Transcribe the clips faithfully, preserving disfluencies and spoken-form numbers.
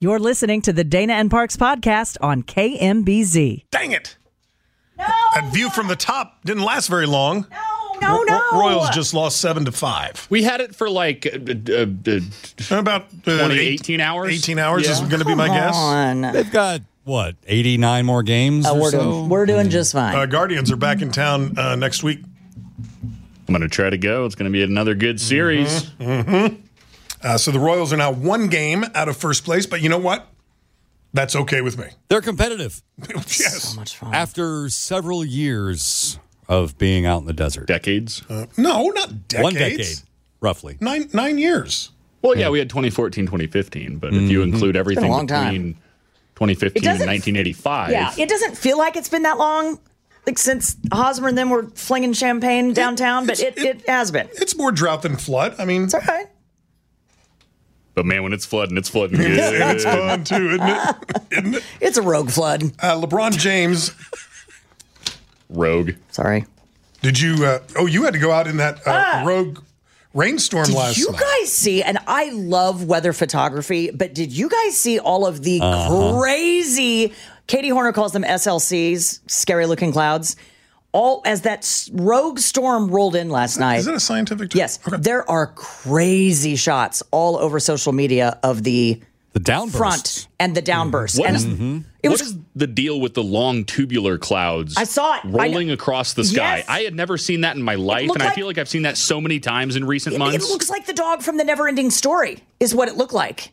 You're listening to the Dana and Parks podcast on K M B Z. Dang it. No. That view from the top didn't last very long. No, no, no. Ro- Royals just lost seven to five. We had it for like uh, uh, uh, About uh, twenty, eight, eighteen hours. eighteen hours Yeah. is going to be my guess. On. They've got, what, eighty-nine more games Oh, or we're, so? doing, we're doing just fine. Uh, Guardians are back in town uh, next week. I'm going to try to go. It's going to be another good series. Mm-hmm. Mm-hmm. Uh, so the Royals are now one game out of first place, but you know what? That's okay with me. They're competitive. Yes. So much fun. After several years of being out in the desert. Decades. Uh, no, not decades. One decade, roughly. Nine nine years. Well, yeah, we had twenty fourteen, twenty fifteen, but if you include everything long time. between twenty fifteen and nineteen eighty-five. Yeah, it doesn't feel like it's been that long, like since Hosmer and them were flinging champagne downtown, but it, it, it has been. It's more drought than flood. I mean, It's all right. But man, when it's flooding, it's flooding good. and it's fun too, isn't it? Isn't it? It's a rogue flood. Uh, LeBron James, Rogue. Sorry. did you? Uh, oh, you had to go out in that uh, rogue rainstorm Did last you night. guys see, and I love weather photography, but did you guys see all of the crazy, Katie Horner calls them S L Cs, scary looking clouds, all as that s- rogue storm rolled in last night? Is that a scientific term? Yes, Okay. there are crazy shots all over social media of the The downbursts. front and the downburst. What and is- it What was is the deal with the long tubular clouds? I saw it. I rolling know. across the sky. Yes. I had never seen that in my life, looked and I like- feel like I've seen that so many times in recent it, months. it looks like the dog from the Never-Ending Story is what it looked like.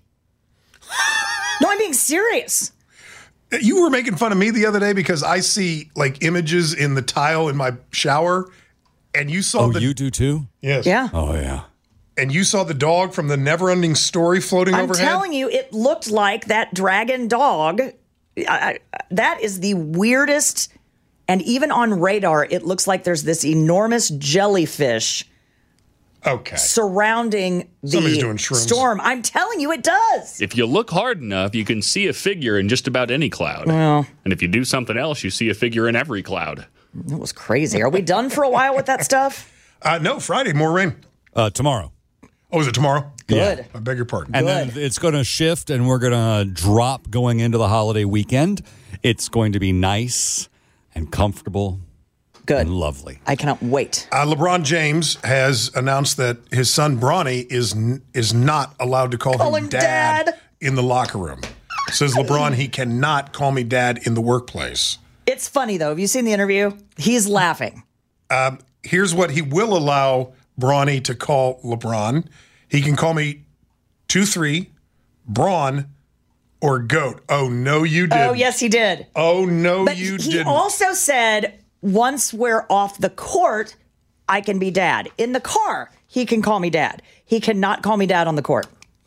No, I'm being serious. You were making fun of me the other day because I see like images in the tile in my shower, and you saw Oh, the you do too? yes, Yeah. Oh, yeah. and you saw the dog from the Never-Ending Story floating I'm overhead. telling you, it looked like that dragon dog. I, I, that is the weirdest. And even on radar, it looks like there's this enormous jellyfish Okay, surrounding Somebody's the doing shrooms. storm. I'm telling you, it does. If you look hard enough, you can see a figure in just about any cloud. Well. And if you do something else, you see a figure in every cloud. It was crazy. Are we done for a while with that stuff? uh, no, Friday more rain. Uh, tomorrow. Oh, is it tomorrow? Good. I beg your pardon. And Good. then it's going to shift, and we're going to drop going into the holiday weekend. It's going to be nice and comfortable Good. and lovely. I cannot wait. Uh, LeBron James has announced that his son Bronny is n- is not allowed to call, Call him, him dad, dad. in the locker room. Says LeBron, he cannot call me dad in the workplace. It's funny, though. Have you seen the interview? He's laughing. Here's what he will allow Bronny to call LeBron. He can call me two three, Braun, or Goat. Oh no, you didn't. Oh, yes, he did. Oh no, But you he didn't. also said, once we're off the court, I can be dad. In the car, he can call me dad. He cannot call me dad on the court.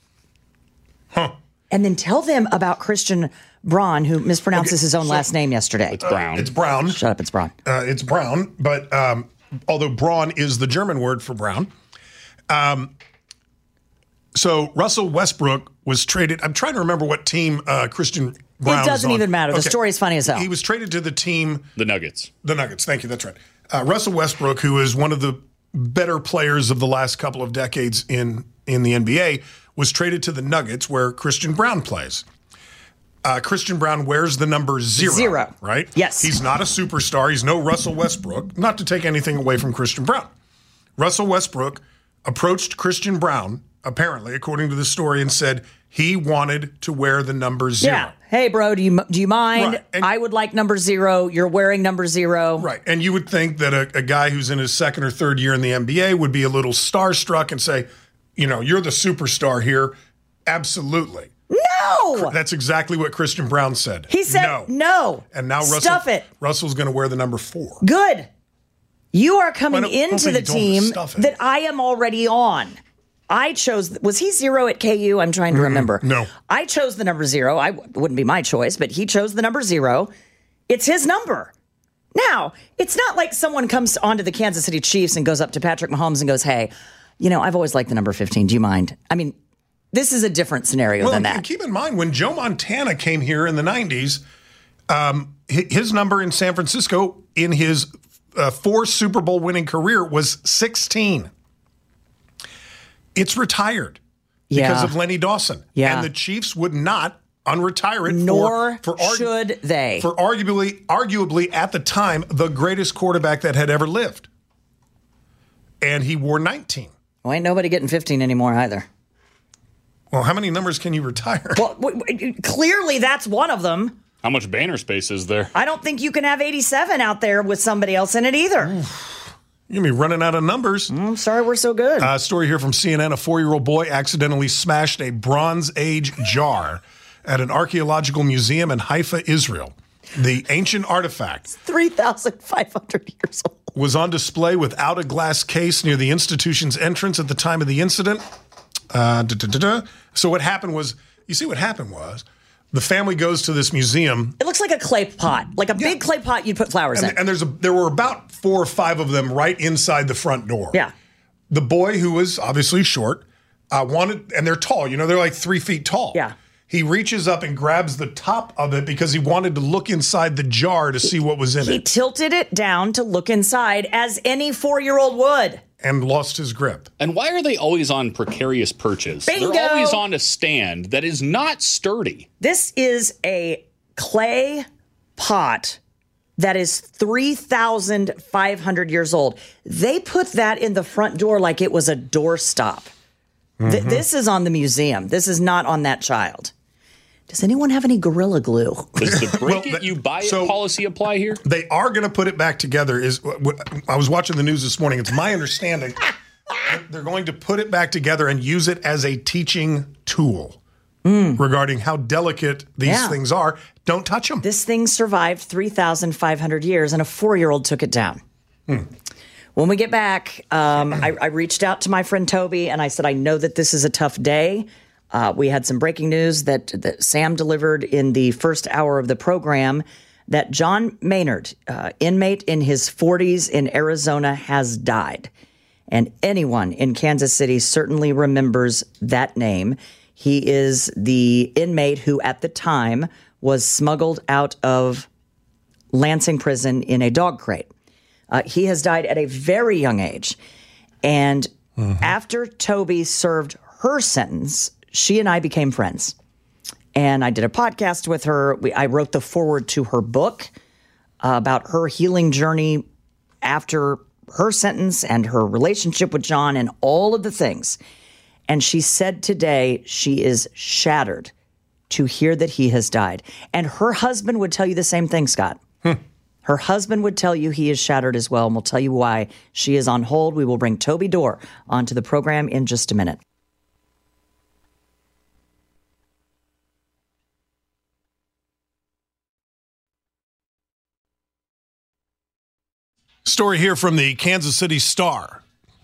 Huh. And then tell them about Christian Braun, who mispronounces Okay, his own so- last name yesterday. It's brown. It's Brown. Shut up, it's Braun. Uh, it's brown, but um, although brawn is the German word for brown. Um, so Russell Westbrook was traded. I'm trying to remember what team uh, Christian Brown It was doesn't on. even matter. The Okay. story is funny as hell. He was traded to the team, the Nuggets. the Nuggets. Thank you. That's right. Uh, Russell Westbrook, who is one of the better players of the last couple of decades in, in the N B A, was traded to the Nuggets where Christian Brown plays. Uh, Christian Brown wears the number zero. Zero. Right? Yes. He's not a superstar. He's no Russell Westbrook. Not to take anything away from Christian Brown. Russell Westbrook approached Christian Brown, apparently, according to the story, and said he wanted to wear the number zero. Yeah. Hey, bro, do you do you mind? Right. And- I would like number zero. You're wearing number zero. Right. And you would think that a, a guy who's in his second or third year in the N B A would be a little starstruck and say, you know, you're the superstar here. Absolutely. No. That's exactly what Christian Brown said. He said no. no. And now Russell, Stuff it. Russell's going to wear the number four. Good. You are coming Well, I don't- I don't into think the you told him to team stuff it. that I am already on. I chose, was he zero at K U? I'm trying to remember. no. I chose the number zero. I wouldn't be my choice, but he chose the number zero. It's his number. Now, it's not like someone comes onto the Kansas City Chiefs and goes up to Patrick Mahomes and goes, hey, you know, I've always liked the number fifteen. Do you mind? I mean, this is a different scenario Well, than and that. keep in mind, when Joe Montana came here in the nineties, um, hi- his number in San Francisco in his uh, four Super Bowl winning career was sixteen. It's retired because Yeah. of Lenny Dawson. Yeah. And the Chiefs would not unretire it. Nor for, for argu- should they. For arguably, arguably at the time, the greatest quarterback that had ever lived. And he wore nineteen. Well, ain't nobody getting fifteen anymore either. Well, how many numbers can you retire? Well, w- w- clearly that's one of them. How much banner space is there? I don't think you can have eighty-seven out there with somebody else in it either. You're going to be running out of numbers. I'm sorry we're so good. A uh, story here from C N N. A four-year-old boy accidentally smashed a Bronze Age jar at an archaeological museum in Haifa, Israel. The ancient artifact three thousand five hundred years old. Was on display without a glass case near the institution's entrance at the time of the incident. Uh, da, da, da, da. So what happened was, you see what happened was, the family goes to this museum. It looks like a clay pot, like a yeah. big clay pot you'd put flowers and, in. And there's a, there were about four or five of them right inside the front door. Yeah. The boy, who was obviously short, uh, wanted, and they're tall, you know, they're like three feet tall. Yeah. He reaches up and grabs the top of it because he wanted to look inside the jar to see what was in he it. He tilted it down to look inside, as any four-year-old would. And lost his grip. And why are they always on precarious perches? Bingo! They're always on a stand that is not sturdy. This is a clay pot that is three thousand five hundred years old. They put that in the front door like it was a doorstop. Mm-hmm. Th- this is on the museum. This is not on that child. Does anyone have any Gorilla Glue? Does the break well, it, you buy so it policy apply here? They are going to put it back together. Is I was watching the news this morning. It's my understanding that they're going to put it back together and use it as a teaching tool mm. regarding how delicate these yeah. things are. Don't touch them. This thing survived three thousand five hundred years, and a four-year-old took it down. Mm. When we get back, um, I, I reached out to my friend Toby, and I said, I know that this is a tough day. Uh, we had some breaking news that, that Sam delivered in the first hour of the program that John Maynard, uh, inmate in his forties in Arizona, has died. And anyone in Kansas City certainly remembers that name. He is the inmate who at the time was smuggled out of Lansing prison in a dog crate. Uh, he has died at a very young age. And mm-hmm. after Toby served her sentence, she and I became friends. And I did a podcast with her. We, I wrote the foreword to her book uh, about her healing journey after her sentence and her relationship with John and all of the things. And she said today she is shattered to hear that he has died. And her husband would tell you the same thing, Scott. Hmm. Her husband would tell you he is shattered as well, and we'll tell you why. She is on hold. We will bring Toby Dorr onto the program in just a minute. Story here from the Kansas City Star.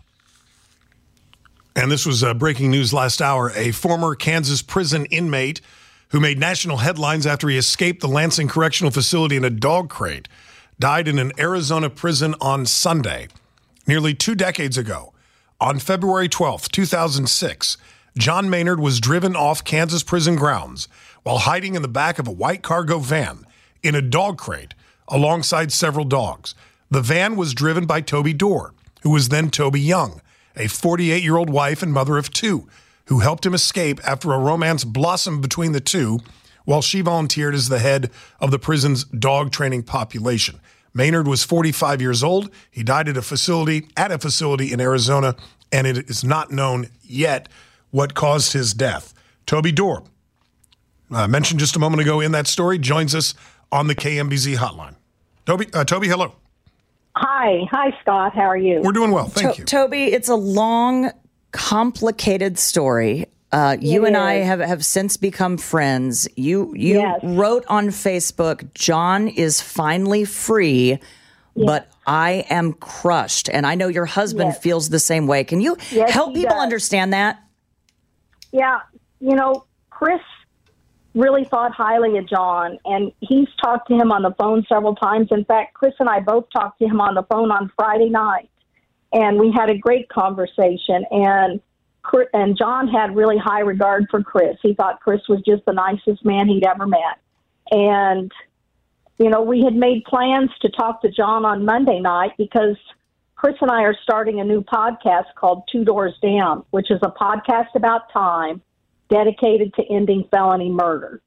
And this was uh, breaking news last hour. A former Kansas prison inmate who made national headlines after he escaped the Lansing Correctional Facility in a dog crate died in an Arizona prison on Sunday. Nearly two decades ago, on February twelfth, two thousand six, John Maynard was driven off Kansas prison grounds while hiding in the back of a white cargo van in a dog crate alongside several dogs. The van was driven by Toby Dorr, who was then Toby Young, a forty-eight-year-old wife and mother of two, who helped him escape after a romance blossomed between the two while she volunteered as the head of the prison's dog training population. Maynard was forty-five years old. He died at a facility at a facility in Arizona, and it is not known yet what caused his death. Toby Dorr, uh, mentioned just a moment ago in that story, joins us on the K M B Z hotline. Toby, uh, Toby, hello. Hi. Hi, Scott. How are you? We're doing well. Thank to- you. Toby, it's a long, complicated story. Uh, you it and is. I have, have since become friends. You you Yes. wrote on Facebook, John is finally free, yes. but I am crushed. And I know your husband Yes. feels the same way. Can you Yes, help he people does. understand that? Yeah. You know, Chris really thought highly of John, and he's talked to him on the phone several times. In fact, Chris and I both talked to him on the phone on Friday night, and we had a great conversation. And And John had really high regard for Chris. He thought Chris was just the nicest man he'd ever met. And, you know, we had made plans to talk to John on Monday night because Chris and I are starting a new podcast called Two Doors Down, which is a podcast about time dedicated to ending felony murder.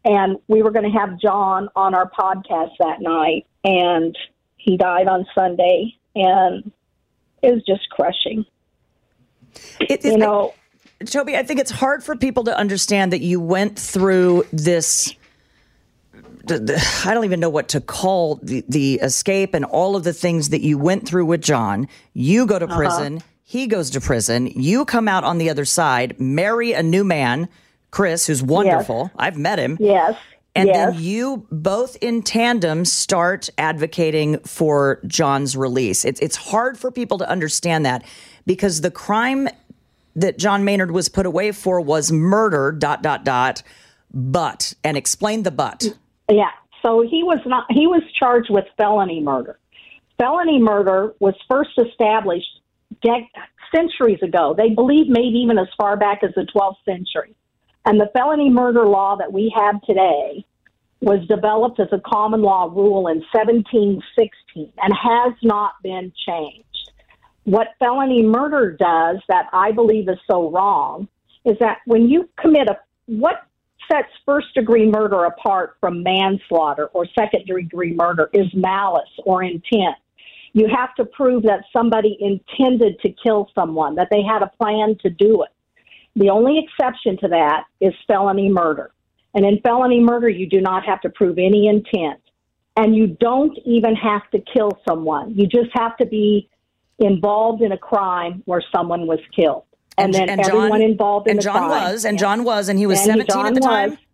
and we were going to have John on our podcast that night, and he died on Sunday, and it was just crushing. It, it, you know, I, Toby, I think it's hard for people to understand that you went through this. The, the, I don't even know what to call the, the escape and all of the things that you went through with John. You go to prison. Uh-huh. He goes to prison. You come out on the other side, marry a new man, Chris, who's wonderful. Yes. I've met him. Yes. And yes. then you both in tandem start advocating for John's release. It's it's hard for people to understand that because the crime that John Maynard was put away for was murder, dot, dot, dot, but, and explain the but. Yeah. So he was not, he was charged with felony murder. Felony murder was first established de- centuries ago. They believe maybe even as far back as the twelfth century. And the felony murder law that we have today was developed as a common law rule in seventeen sixteen and has not been changed. What felony murder does that I believe is so wrong is that when you commit a, what sets first degree murder apart from manslaughter or second degree murder is malice or intent. You have to prove that somebody intended to kill someone, that they had a plan to do it. The only exception to that is felony murder. And in felony murder, you do not have to prove any intent. And you don't even have to kill someone. You just have to be involved in a crime where someone was killed. And, and then and everyone John, in involved in and the John crime. was, and yeah. John was, and he was and seventeen John at the time? Was,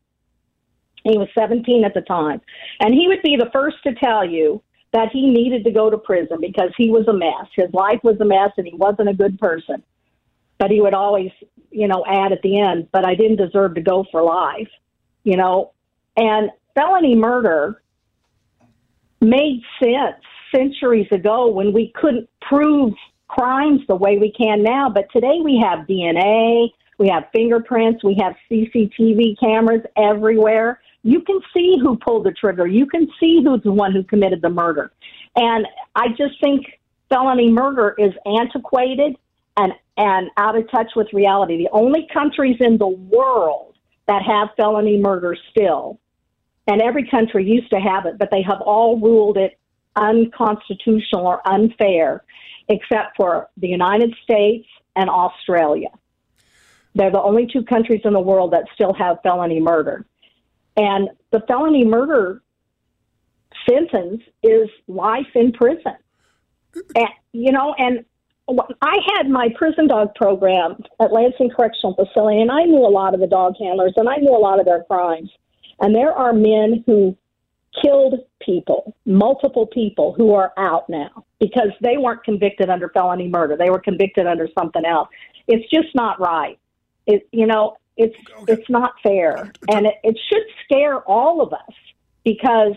he was seventeen at the time. And he would be the first to tell you that he needed to go to prison because he was a mess. His life was a mess, and he wasn't a good person. But he would always, you know, add at the end, but I didn't deserve to go for life, you know. And felony murder made sense centuries ago when we couldn't prove crimes the way we can now. But today we have D N A, we have fingerprints, we have C C T V cameras everywhere. You can see who pulled the trigger. You can see who's the one who committed the murder. And I just think felony murder is antiquated and and out of touch with reality. The only countries in the world that have felony murder still, and every country used to have it, but they have all ruled it unconstitutional or unfair, except for the United States and Australia. They're the only two countries in the world that still have felony murder. And the felony murder sentence is life in prison. And, you know, and I had my prison dog program at Lansing Correctional Facility, and I knew a lot of the dog handlers, and I knew a lot of their crimes. And there are men who killed people, multiple people who are out now because they weren't convicted under felony murder. They were convicted under something else. It's just not right. It, you know, it's okay. it's not fair. And it, it should scare all of us because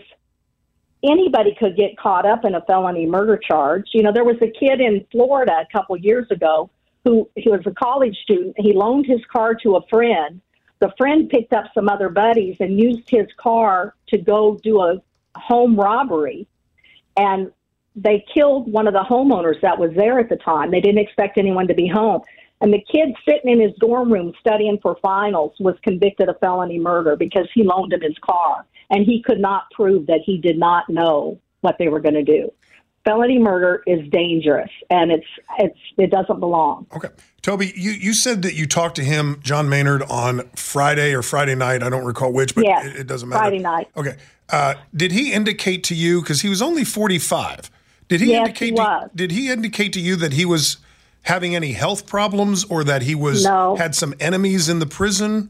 anybody could get caught up in a felony murder charge. You know, there was a kid in Florida a couple years ago who he was a college student. He loaned his car to a friend. The friend picked up some other buddies and used his car to go do a home robbery. And they killed one of the homeowners that was there at the time. They didn't expect anyone to be home. And the kid sitting in his dorm room studying for finals was convicted of felony murder because he loaned him his car. And he could not prove that he did not know what they were going to do. Felony murder is dangerous, and it's it's it doesn't belong. Okay. Toby, you, you said that you talked to him, John Maynard, on Friday or Friday night. I don't recall which, but yes, it, it doesn't matter. Friday night. Okay. Uh, did he indicate to you, because he was only forty-five, did he, yes, indicate he to, was. did he indicate to you that he was having any health problems or that he was no. had some enemies in the prison?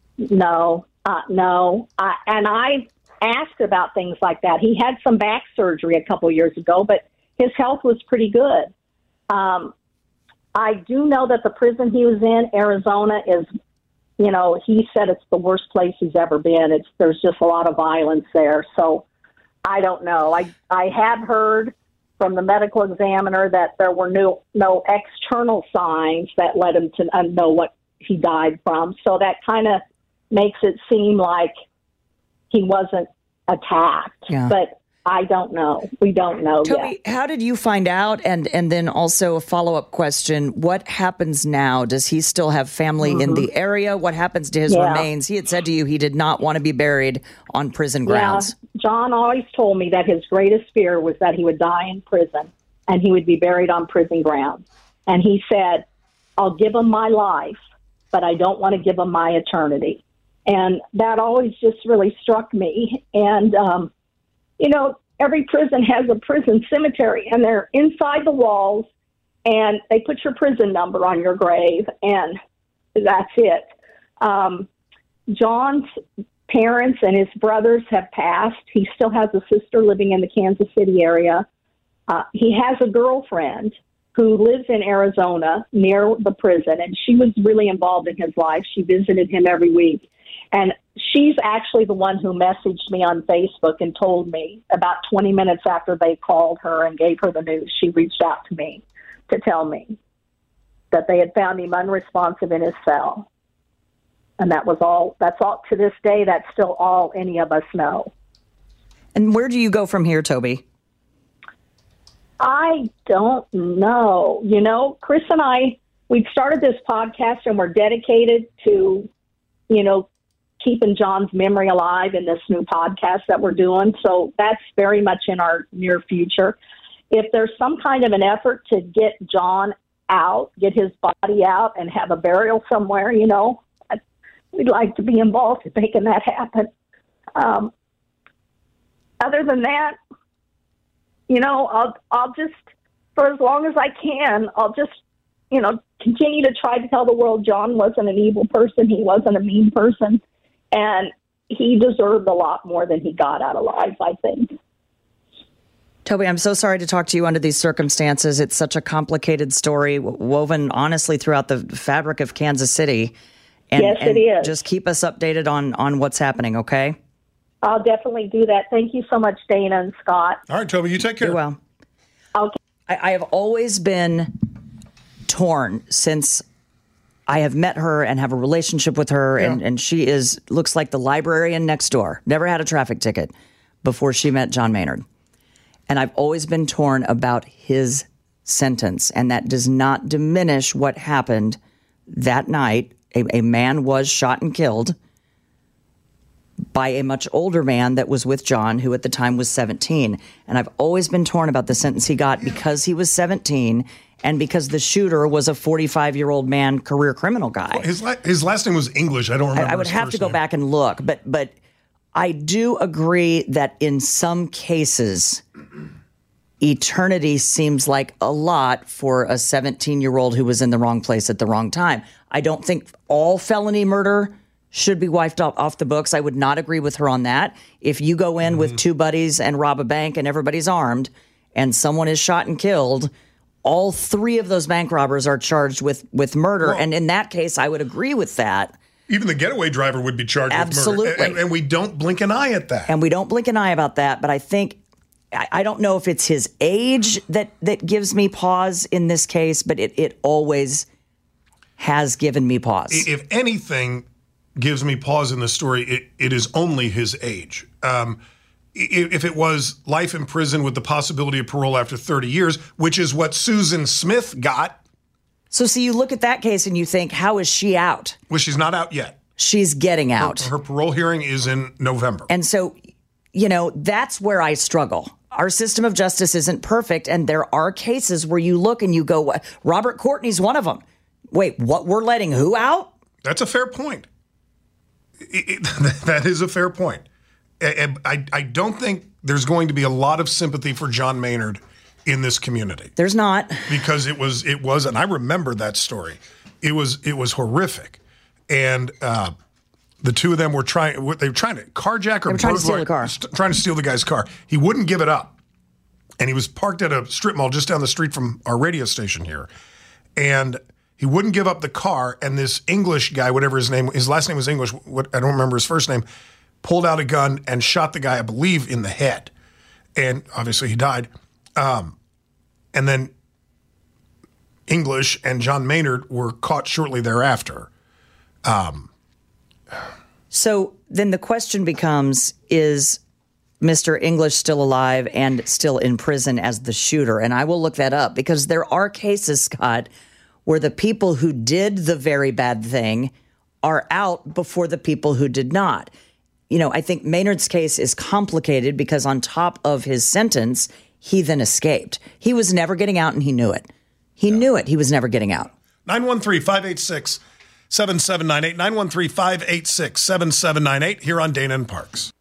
No, uh, no. I, and I asked about things like that. He had some back surgery a couple years ago, but his health was pretty good. Um, I do know that the prison he was in, Arizona, is, you know, he said it's the worst place he's ever been. It's there's just a lot of violence there. So I don't know. I I had heard from the medical examiner that there were no no external signs that led him to know what he died from. So that kind of makes it seem like he wasn't attacked. Yeah. But I don't know. We don't know Toby, yet. how did you find out? And and then also a follow-up question. What happens now? Does he still have family mm-hmm. in the area? What happens to his yeah. remains? He had said to you he did not want to be buried on prison grounds. Yeah. John always told me that his greatest fear was that he would die in prison and he would be buried on prison grounds. And he said, I'll give him my life, but I don't want to give him my eternity. And that always just really struck me. And, um, you know, every prison has a prison cemetery, and they're inside the walls, and they put your prison number on your grave, and that's it. Um, John's parents and his brothers have passed. He still has a sister living in the Kansas City area. Uh, he has a girlfriend who lives in Arizona near the prison, and she was really involved in his life. She visited him every week. And she's actually the one who messaged me on Facebook and told me about twenty minutes after they called her and gave her the news, she reached out to me to tell me that they had found him unresponsive in his cell. And that was all, that's all, to this day, that's still all any of us know. And where do you go from here, Toby? I don't know. You know, Chris and I, we've started this podcast and we're dedicated to, you know, keeping John's memory alive in this new podcast that we're doing. So that's very much in our near future. If there's some kind of an effort to get John out, get his body out and have a burial somewhere, you know, we'd like to be involved in making that happen. Um, other than that, you know, I'll, I'll just, for as long as I can, I'll just, you know, continue to try to tell the world John wasn't an evil person. He wasn't a mean person. And he deserved a lot more than he got out of life, I think. Toby, I'm so sorry to talk to you under these circumstances. It's such a complicated story, woven honestly throughout the fabric of Kansas City. And, yes, and it is. Just keep us updated on, on what's happening, okay? I'll definitely do that. Thank you so much, Dana and Scott. All right, Toby, you take care. You're well. Okay. I, I have always been torn since I have met her and have a relationship with her, yeah. and, and she is looks like the librarian next door. Never had a traffic ticket before she met John Maynard. And I've always been torn about his sentence, and that does not diminish what happened that night. A, a man was shot and killed by a much older man that was with John, who at the time was seventeen. And I've always been torn about the sentence he got because he was seventeen and because the shooter was a forty-five-year-old man, career criminal guy. Well, his, la- his last name was English. I don't remember I, I would his have first to go name. back and look, but but I do agree that in some cases, eternity seems like a lot for a seventeen-year-old who was in the wrong place at the wrong time. I don't think all felony murder should be wiped off, off the books. I would not agree with her on that. If you go in mm-hmm. with two buddies and rob a bank and everybody's armed and someone is shot and killed, all three of those bank robbers are charged with, with murder. Well, and in that case, I would agree with that. Even the getaway driver would be charged Absolutely. with murder. And, and we don't blink an eye at that. And we don't blink an eye about that. But I think, I, I don't know if it's his age that, that gives me pause in this case, but it, it always has given me pause. If anything gives me pause in the story, it, it is only his age. Um, if it was life in prison with the possibility of parole after thirty years, which is what Susan Smith got. So, see, you look at that case and you think, how is she out? Well, she's not out yet. She's getting out. Her, her parole hearing is in November. And so, you know, that's where I struggle. Our system of justice isn't perfect, and there are cases where you look and you go, Robert Courtney's one of them. Wait, what? We're letting who out? That's a fair point. It, it, that is a fair point. I, I, I don't think there's going to be a lot of sympathy for John Maynard in this community. There's not. Because it was, it was, and I remember that story. It was, it was horrific. And uh, the two of them were trying, they were trying to carjack or they were trying to steal the car. St- trying to steal the guy's car. He wouldn't give it up. And he was parked at a strip mall just down the street from our radio station here. And he wouldn't give up the car, and this English guy, whatever his name, his last name was English, what, I don't remember his first name, pulled out a gun and shot the guy, I believe, in the head. And obviously he died. Um, and then English and John Maynard were caught shortly thereafter. Um, so then the question becomes, is Mister English still alive and still in prison as the shooter? And I will look that up because there are cases, Scott, where the people who did the very bad thing are out before the people who did not. You know, I think Maynard's case is complicated because on top of his sentence, he then escaped. He was never getting out and he knew it. He yeah. knew it. He was never getting out. nine one three, five eight six, seven seven nine eight. nine one three, five eight six, seven seven nine eight here on Dana and Parks.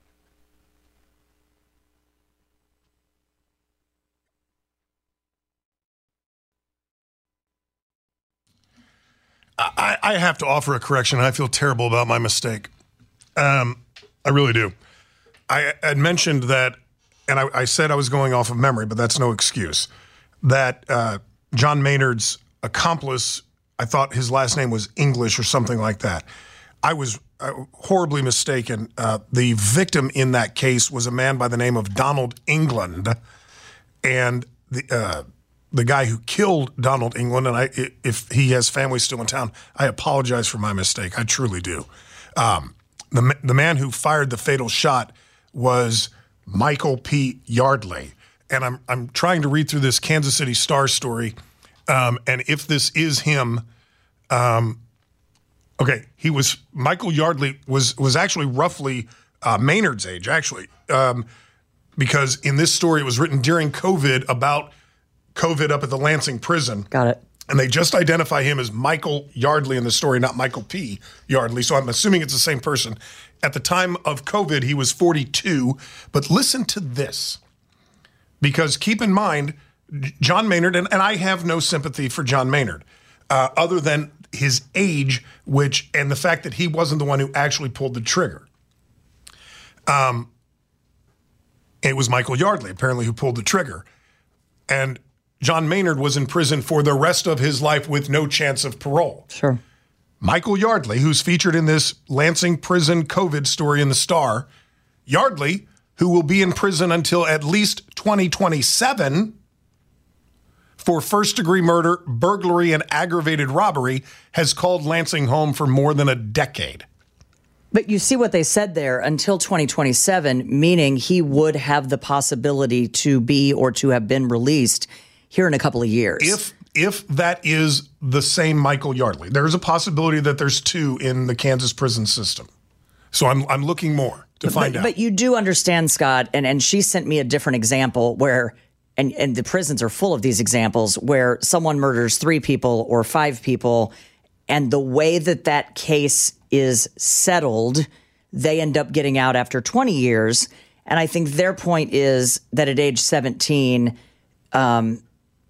I, I have to offer a correction. I feel terrible about my mistake. Um, I really do. I had mentioned that, and I, I said I was going off of memory, but that's no excuse, that uh, John Maynard's accomplice, I thought his last name was English or something like that. I was uh, horribly mistaken. Uh, the victim in that case was a man by the name of Donald England, and the uh, the guy who killed Donald England, and I, if he has family still in town, I apologize for my mistake. I truly do. Um, the the man who fired the fatal shot was Michael P. Yardley, and I'm I'm trying to read through this Kansas City Star story, um, and if this is him, um, okay, he was Michael Yardley was was actually roughly uh, Maynard's age, actually, um, because in this story it was written during COVID about COVID up at the Lansing prison. Got it. And they just identify him as Michael Yardley in the story, not Michael P. Yardley. So I'm assuming it's the same person. At the time of COVID, he was forty-two. But listen to this. Because keep in mind, John Maynard, and, and I have no sympathy for John Maynard, uh, other than his age, which and the fact that he wasn't the one who actually pulled the trigger. Um, it was Michael Yardley, apparently, who pulled the trigger. And John Maynard was in prison for the rest of his life with no chance of parole. Sure. Michael Yardley, who's featured in this Lansing prison COVID story in the Star, Yardley, who will be in prison until at least twenty twenty-seven for first-degree murder, burglary, and aggravated robbery, has called Lansing home for more than a decade. But you see what they said there, until twenty twenty-seven, meaning he would have the possibility to be or to have been released here in a couple of years. If if that is the same Michael Yardley, there is a possibility that there's two in the Kansas prison system. So I'm I'm looking more to but, find but, out. But you do understand, Scott, and, and she sent me a different example where, and, and the prisons are full of these examples, where someone murders three people or five people, and the way that that case is settled, they end up getting out after twenty years. And I think their point is that at age seventeen, um,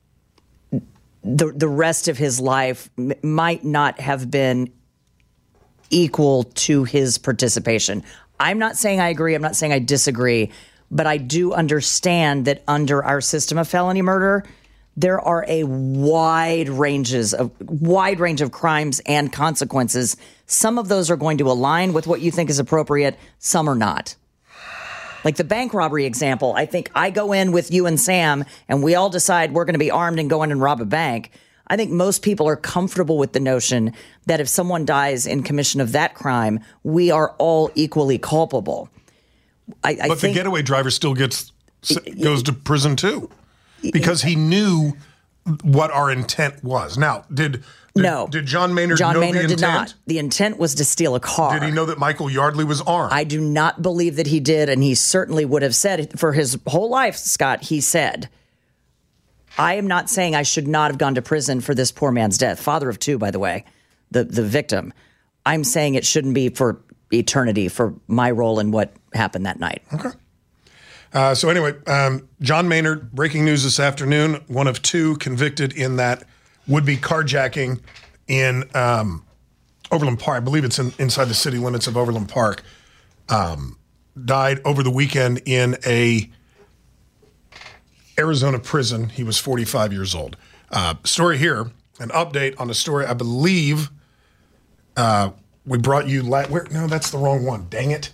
the the rest of his life m- might not have been equal to his participation. I'm not saying I agree. I'm not saying I disagree. But I do understand that under our system of felony murder, there are a wide ranges of wide range of crimes and consequences. Some of those are going to align with what you think is appropriate. Some are not. Like the bank robbery example, I think I go in with you and Sam and we all decide we're going to be armed and go in and rob a bank. I think most people are comfortable with the notion that if someone dies in commission of that crime, we are all equally culpable. I, I but think, the getaway driver still gets goes to prison too, because he knew what our intent was. Now, did did, no did John Maynard John know Maynard the intent? did not. The intent was to steal a car. Did he know that Michael Yardley was armed? I do not believe that he did, and he certainly would have said for his whole life, Scott, he said, I am not saying I should not have gone to prison for this poor man's death. Father of two, by the way, the, the victim. I'm saying it shouldn't be for eternity for my role in what happened that night. Okay. Uh, so anyway, um, John Maynard, breaking news this afternoon, one of two convicted in that would-be carjacking in um, Overland Park. I believe it's in, inside the city limits of Overland Park. Um, died over the weekend in a Arizona prison. He was forty-five years old. Uh, story here, an update on a story I believe uh, we brought you. La- where? No, that's the wrong one. Dang it.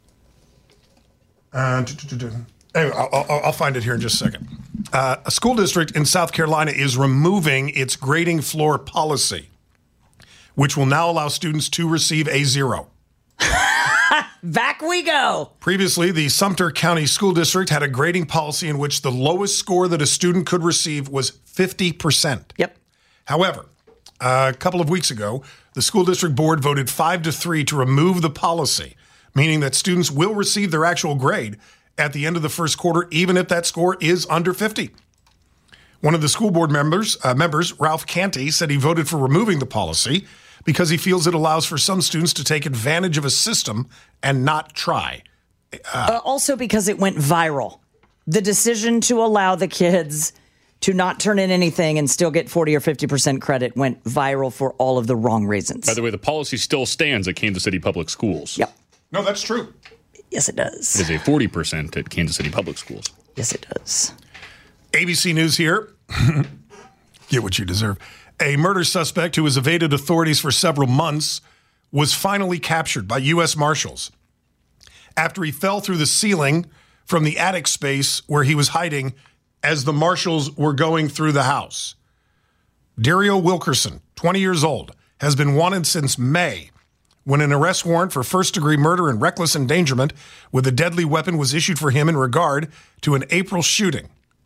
Uh, anyway, I'll, I'll, I'll find it here in just a second. Uh, a school district in South Carolina is removing its grading floor policy, which will now allow students to receive a zero. Back we go. Previously, the Sumter County School District had a grading policy in which the lowest score that a student could receive was fifty percent. Yep. However, a couple of weeks ago, the school district board voted five to three to remove the policy, meaning that students will receive their actual grade at the end of the first quarter, even if that score is under fifty. One of the school board members, uh, members, Ralph Canty, said he voted for removing the policy because he feels it allows for some students to take advantage of a system and not try. Uh, also because it went viral. The decision to allow the kids to not turn in anything and still get forty or fifty percent credit went viral for all of the wrong reasons. By the way, the policy still stands at Kansas City Public Schools. Yep. No, that's true. Yes, it does. It is a forty percent at Kansas City Public Schools. Yes, it does. A B C News here. Get what you deserve. A murder suspect who has evaded authorities for several months was finally captured by U S Marshals after he fell through the ceiling from the attic space where he was hiding as the Marshals were going through the house. Dario Wilkerson, twenty years old, has been wanted since May when an arrest warrant for first-degree murder and reckless endangerment with a deadly weapon was issued for him in regard to an April shooting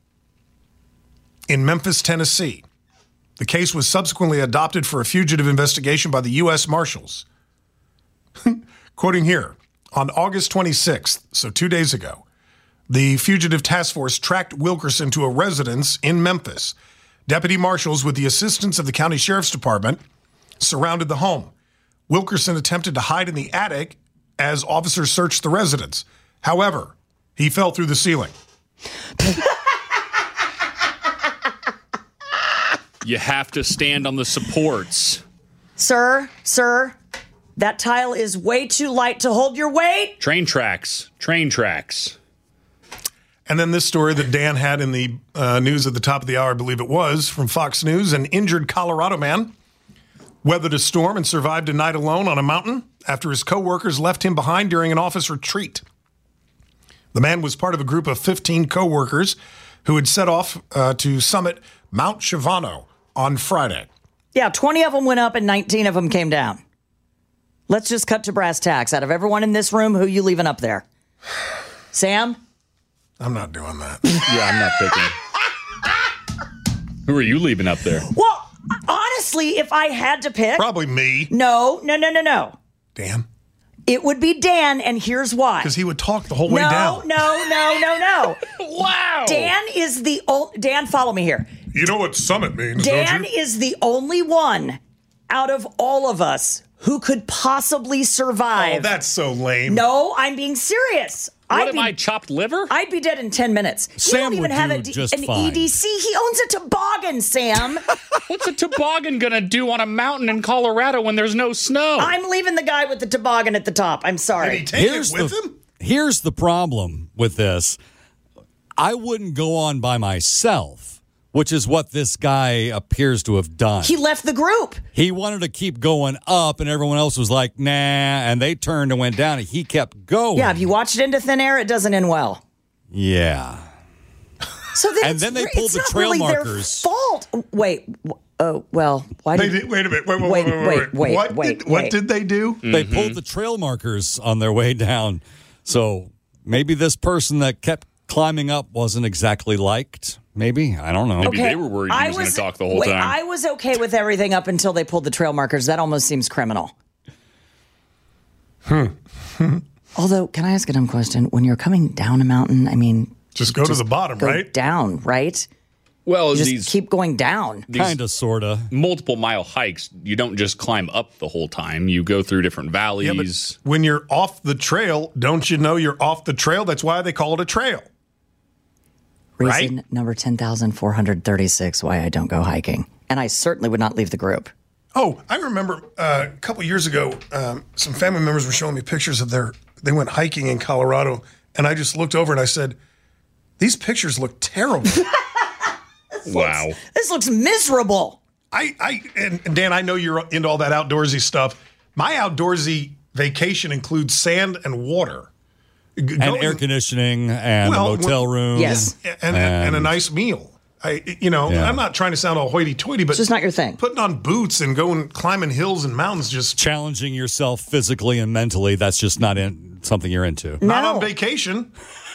in Memphis, Tennessee. The case was subsequently adopted for a fugitive investigation by the U S Marshals. Quoting here, on August twenty-sixth, so two days ago, the Fugitive Task Force tracked Wilkerson to a residence in Memphis. Deputy marshals, with the assistance of the county sheriff's department, surrounded the home. Wilkerson attempted to hide in the attic as officers searched the residence. However, he fell through the ceiling. You have to stand on the supports. Sir, sir, that tile is way too light to hold your weight. Train tracks. Train tracks. And then this story that Dan had in the uh, news at the top of the hour, I believe it was, from Fox News. An injured Colorado man weathered a storm and survived a night alone on a mountain after his coworkers left him behind during an office retreat. The man was part of a group of fifteen coworkers who had set off uh, to summit Mount Shavano on Friday. Yeah, twenty of them went up and nineteen of them came down. Let's just cut to brass tacks. Out of everyone in this room, who you leaving up there? Sam? I'm not doing that. Yeah, I'm not picking. Who are you leaving up there? Well, honestly, if I had to pick... Probably me. No, no, no, no, no. Dan? It would be Dan, and here's why. Because he would talk the whole way no, down. No, no, no, no, Wow. Dan is the... O- Dan, follow me here. You know what summit means, Dan don't you? is the only one out of all of us who could possibly survive. Oh, that's so lame. No, I'm being serious. What I'd am be, I, chopped liver? I'd be dead in ten minutes. You Sam don't even would have do a D- just an fine. E D C. He owns a toboggan, Sam. What's a toboggan gonna do on a mountain in Colorado when there's no snow? I'm leaving the guy with the toboggan at the top. I'm Did sorry. he take Here's it with the, him? Here's the problem with this. I wouldn't go on by myself, which is what this guy appears to have done. He left the group. He wanted to keep going up, and everyone else was like, nah, and they turned and went down, and he kept going. Yeah, if you watch it into thin air, it doesn't end well. Yeah. So then And it's then they re- pulled it's the not trail really markers. Their fault. Wait. w- Oh well. Why They did? did, wait a minute. Wait, wait, Wait, wait, wait, wait, wait, What, wait, did, what wait. did they do? They pulled the trail markers on their way down. So maybe this person that kept climbing up wasn't exactly liked. Maybe. I don't know. Maybe they were worried he I was gonna talk the whole wait, time. I was okay with everything up until they pulled the trail markers. That almost seems criminal. Hmm. Although, can I ask a dumb question? When you're coming down a mountain, I mean, Just go to the bottom, go right? down, right? well, Just these keep going down. these Kind of, sort of. multiple mile hikes, you don't just climb up the whole time. You go through different valleys. Yeah, but when you're off the trail, don't you know you're off the trail? That's why they call it a trail. Reason Right? number ten thousand four hundred thirty-six why I don't go hiking. And I certainly would not leave the group. Oh, I remember uh, a couple years ago, um, some family members were showing me pictures of their, they went hiking in Colorado, and I just looked over and I said, these pictures look terrible. wow. This looks miserable. I, I and, and Dan, I know you're into all that outdoorsy stuff. My outdoorsy vacation includes sand and water. G- And going- air conditioning and Well, a motel when- room. Yes. and, and, and a nice meal. I, you know, Yeah. I'm not trying to sound all hoity-toity, but It's just not your thing. putting on boots and going climbing hills and mountains just Challenging yourself physically and mentally, that's just not in, something you're into. not No. on vacation.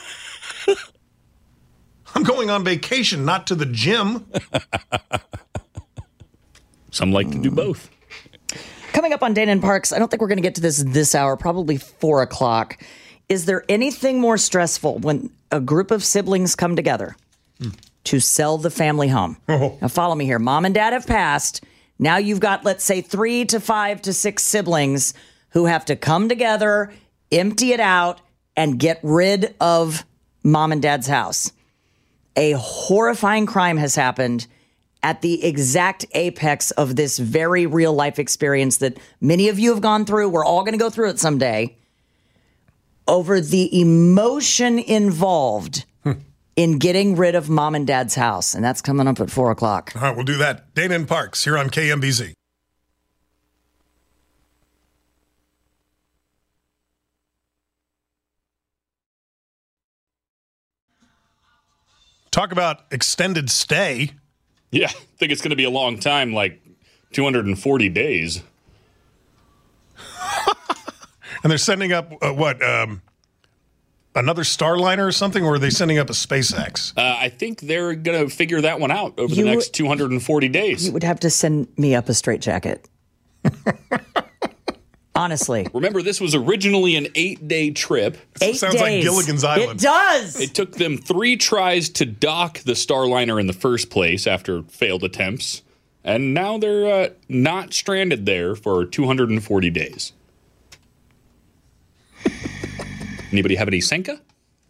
I'm going on vacation, not to the gym. Some like to do both. Coming up on Dana and Parks, I don't think we're going to get to this this hour, probably four o'clock. Is there anything more stressful when a group of siblings come together mm. to sell the family home? Oh. Now, follow me here. Mom and dad have passed. Now you've got, let's say, three to five to six siblings who have to come together, empty it out, and get rid of mom and dad's house. A horrifying crime has happened at the exact apex of this very real life experience that many of you have gone through. We're all going to go through it someday. Over the emotion involved hmm. in getting rid of mom and dad's house. And that's coming up at four o'clock. All right, we'll do that. Dana and Parks here on K M B Z. Talk about extended stay. Yeah, I think it's going to be a long time, like two hundred forty days. And they're sending up, uh, what, um, another Starliner or something, or are they sending up a SpaceX? Uh, I think they're going to figure that one out over You the next would- two hundred forty days. You would have to send me up a straitjacket. Honestly. Remember, this was originally an eight-day trip. Eight Sounds days. like Gilligan's Island. It does. It took them three tries to dock the Starliner in the first place after failed attempts, and now they're uh, not stranded there for two hundred forty days. Anybody have any Senka?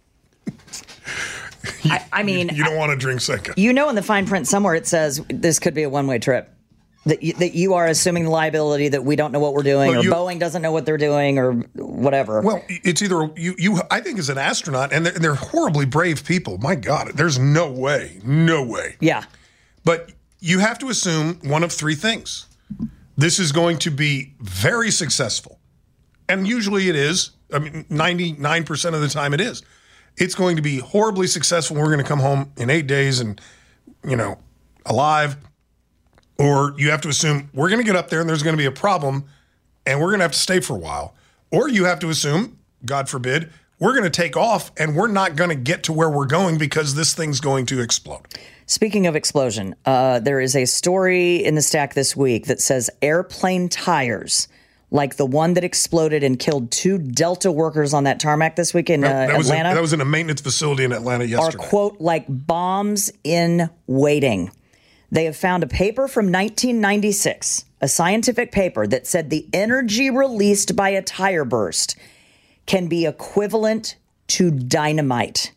I, I mean, You don't want to drink Senka. you know in the fine print somewhere it says this could be a one-way trip. That you, that you are assuming the liability that we don't know what we're doing, Well, or you- Boeing doesn't know what they're doing, or whatever. Well, it's either you, you. I think as an astronaut, and they're, they're horribly brave people. My God, there's no way, no way. yeah. But you have to assume one of three things. This is going to be very successful, and usually it is. I mean, ninety-nine percent of the time it is. It's going to be horribly successful. We're going to come home in eight days and, you know, alive. Or you have to assume we're going to get up there and there's going to be a problem and we're going to have to stay for a while. Or you have to assume, God forbid, we're going to take off and we're not going to get to where we're going because this thing's going to explode. Speaking of explosion, uh, there is a story in the stack this week that says airplane tires, like the one that exploded and killed two Delta workers on that tarmac this week in uh, that, was Atlanta, in, that was in a maintenance facility in Atlanta are, yesterday. quote, like bombs in waiting. They have found a paper from nineteen ninety-six, a scientific paper that said the energy released by a tire burst can be equivalent to dynamite.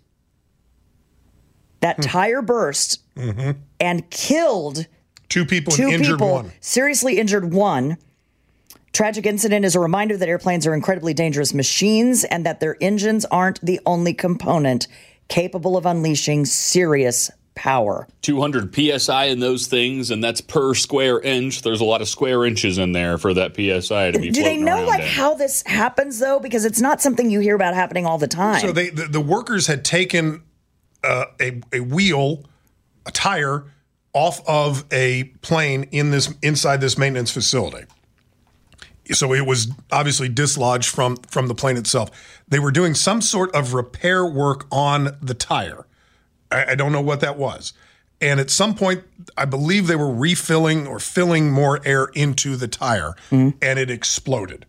That tire burst mm-hmm. and killed Two people two and injured people, one. seriously injured one. Tragic incident is a reminder that airplanes are incredibly dangerous machines and that their engines aren't the only component capable of unleashing serious power. two hundred P S I in those things, and that's per square inch. There's a lot of square inches in there for that P S I to be Do they floating know around like in. how this happens though? Because it's not something you hear about happening all the time. So they the, the workers had taken uh, a a wheel, a tire, off of a plane in this inside this maintenance facility. So it was obviously dislodged from from the plane itself. They were doing some sort of repair work on the tire. I, I don't know what that was. And at some point, I believe they were refilling or filling more air into the tire, mm-hmm. and it exploded.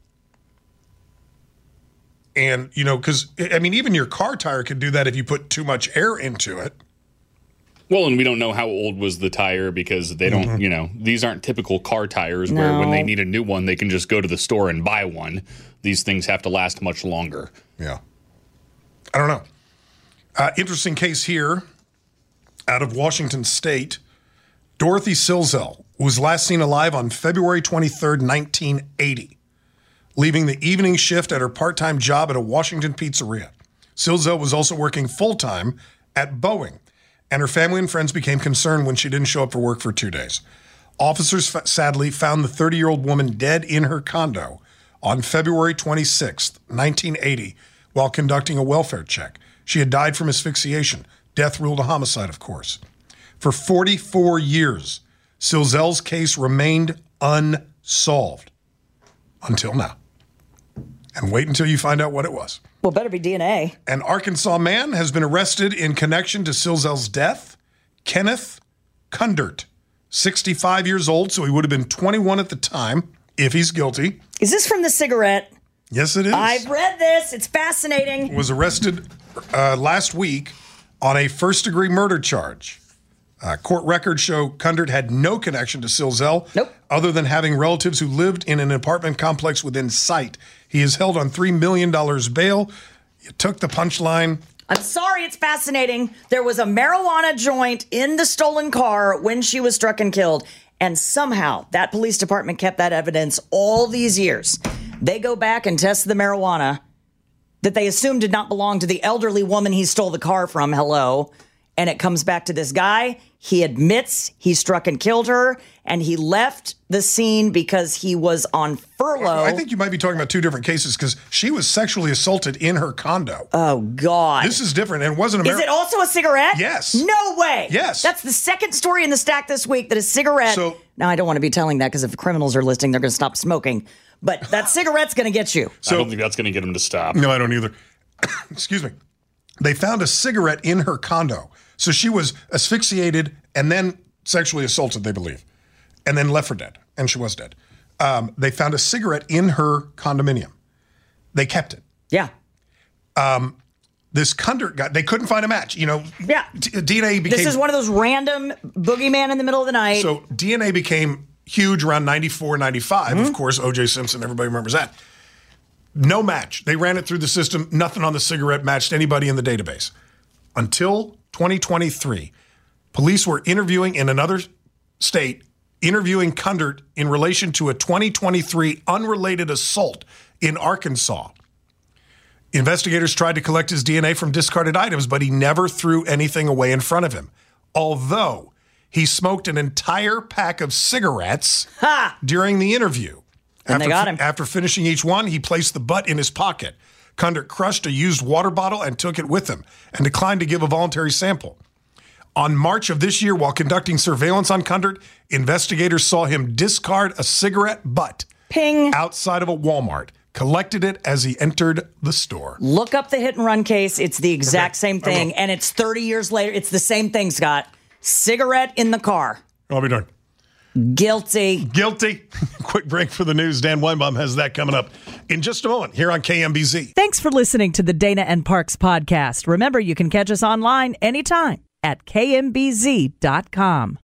And, you know, because, I mean, even your car tire could do that if you put too much air into it. Well, and we don't know how old was the tire because they don't, mm-hmm. you know, these aren't typical car tires no. where when they need a new one, they can just go to the store and buy one. These things have to last much longer. Yeah. I don't know. Uh, interesting case here out of Washington State. Dorothy Silzel was last seen alive on February twenty-third, nineteen eighty, leaving the evening shift at her part-time job at a Washington pizzeria. Silzel was also working full-time at Boeing, and her family and friends became concerned when she didn't show up for work for two days. Officers f- sadly found the thirty-year-old woman dead in her condo on February twenty-sixth, nineteen eighty, while conducting a welfare check. She had died from asphyxiation. Death ruled a homicide, of course. For forty-four years, Silzel's case remained unsolved until now. And wait until you find out what it was. Well, better be D N A. An Arkansas man has been arrested in connection to Silzel's death. Kenneth Kundert, sixty-five years old, so he would have been twenty-one at the time, if he's guilty. Is this from the cigarette? Yes, it is. I've read this. It's fascinating. Was arrested uh, last week on a first-degree murder charge. Uh, court records show Kundert had no connection to Silzel, Nope. other than having relatives who lived in an apartment complex within sight. He is held on three million dollars bail. You took the punchline. I'm sorry, it's fascinating. There was a marijuana joint in the stolen car when she was struck and killed. And somehow that police department kept that evidence all these years. They go back and test the marijuana that they assumed did not belong to the elderly woman he stole the car from. Hello. And it comes back to this guy. He admits he struck and killed her, and he left the scene because he was on furlough. I think you might be talking about two different cases because she was sexually assaulted in her condo. Oh, God. This is different, and it wasn't a Is it also a cigarette? Yes. No way. Yes. That's the second story in the stack this week that a cigarette. So- now, I don't want to be telling that because if criminals are listening, they're going to stop smoking. But that cigarette's going to get you. I don't think that's going to get him to stop. No, I don't either. Excuse me. They found a cigarette in her condo. So she was asphyxiated and then sexually assaulted, they believe, and then left for dead. And she was dead. Um, they found a cigarette in her condominium. They kept it. Yeah. This Kundert guy, they couldn't find a match. You know, Yeah. D- D N A became... This is one of those random boogeyman in the middle of the night. So D N A became huge around ninety-four, ninety-five. Mm-hmm. Of course, O J Simpson, everybody remembers that. No match. They ran it through the system. Nothing on the cigarette matched anybody in the database. Until twenty twenty-three, police were interviewing in another state, interviewing Kundert in relation to a twenty twenty-three unrelated assault in Arkansas. Investigators tried to collect his D N A from discarded items, but he never threw anything away in front of him. Although he smoked an entire pack of cigarettes Ha! during the interview. And they after, got him. After finishing each one, he placed the butt in his pocket. Kundert crushed a used water bottle and took it with him and declined to give a voluntary sample. On March of this year, while conducting surveillance on Kundert, investigators saw him discard a cigarette butt Ping. outside of a Walmart, collected it as he entered the store. Look up the hit and run case. It's the exact Okay, same I thing. will. And it's thirty years later. It's the same thing, Scott. Cigarette in the car. I'll be darned. Guilty. Guilty. Quick break for the news. Dan Weinbaum has that coming up in just a moment here on K M B Z. Thanks for listening to the Dana and Parks podcast. Remember, you can catch us online anytime at K M B Z dot com.